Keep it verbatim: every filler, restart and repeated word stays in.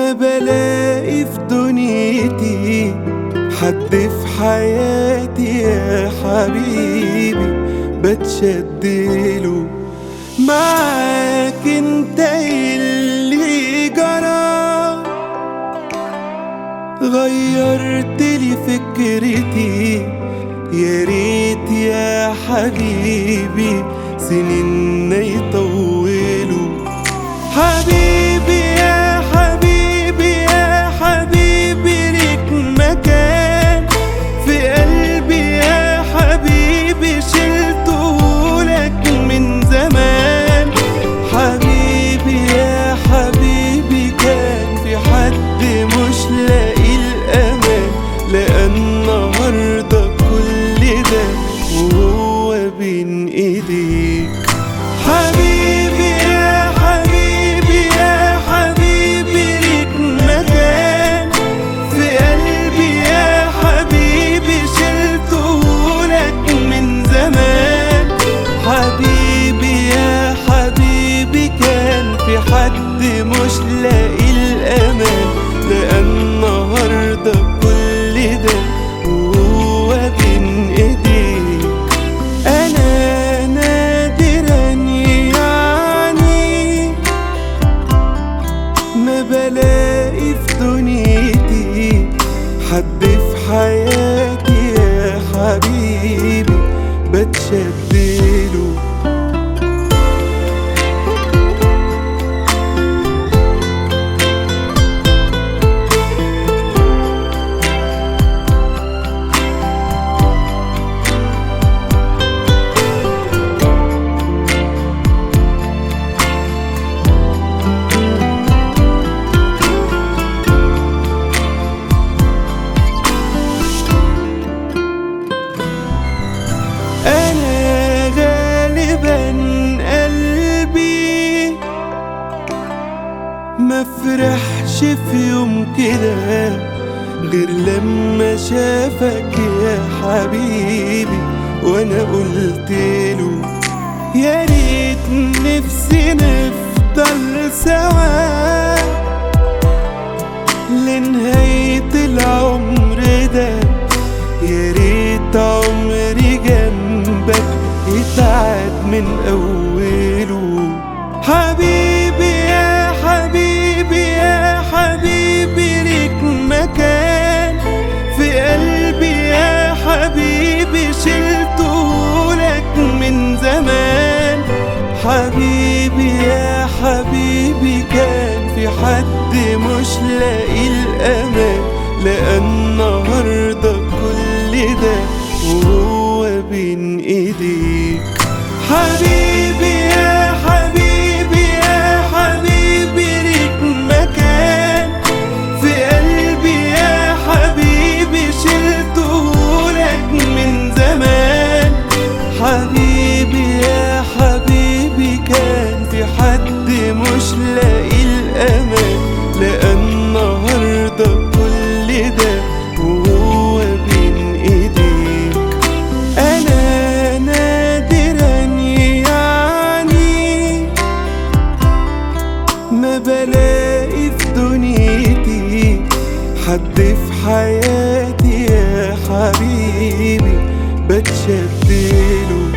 ما بلاقي في دنيتي حد في حياتي يا حبيبي بتشدله. معاك انت اللي جرى، غيرت لي فكرتي، يا ريت يا حبيبي سنين يطولوا. حبيبي يا حبيبي يا حبيبي ليك مكان في قلبي يا حبيبي، شلته لك من زمان. حبيبي يا حبيبي كان في حد مش لاقي الأمان، لقى النهاردة كل ده وهو بين ايديك. حبيبي يا حبيبي يا حبيبي ليك مكان في قلبي يا حبيبي، شلته لك من زمان. حبيبي يا حبيبي كان في حد مش لاقي الأمان، لقى النهاردة كل ده وهو بين ايديك. انا نادرا يعني ما بلاقي في دنيتي حد في حياتي يا حبيبي بتشدله. ما فرحش في يوم كده غير لما شافك يا حبيبي، وانا قلتله يا ريت نفسي نفضل سوا لنهاية العمر ده. يا ريت عمري جنبك يتعاد من أوله. حبيبي يا حبيبي يا حبيبي ليك مكان في قلبي يا حبيبي، شلته لك من زمان. حبيبي يا حبيبي كان في حد مش لاقي الأمان، لقى النهاردة كل ده وهو بين ايديك. حبيبي يا حبيبي يا حبيبي ليك مكان في قلبي يا حبيبي، شلته لك من زمان. حبيبي يا حبيبي كان في حد مش لاقي الأمان، لقى النهاردة كل ده وهو بين ايديك. انا نادرا يعني ما بلاقي في دنيتي حد في حياتي يا حبيبي بتشدله.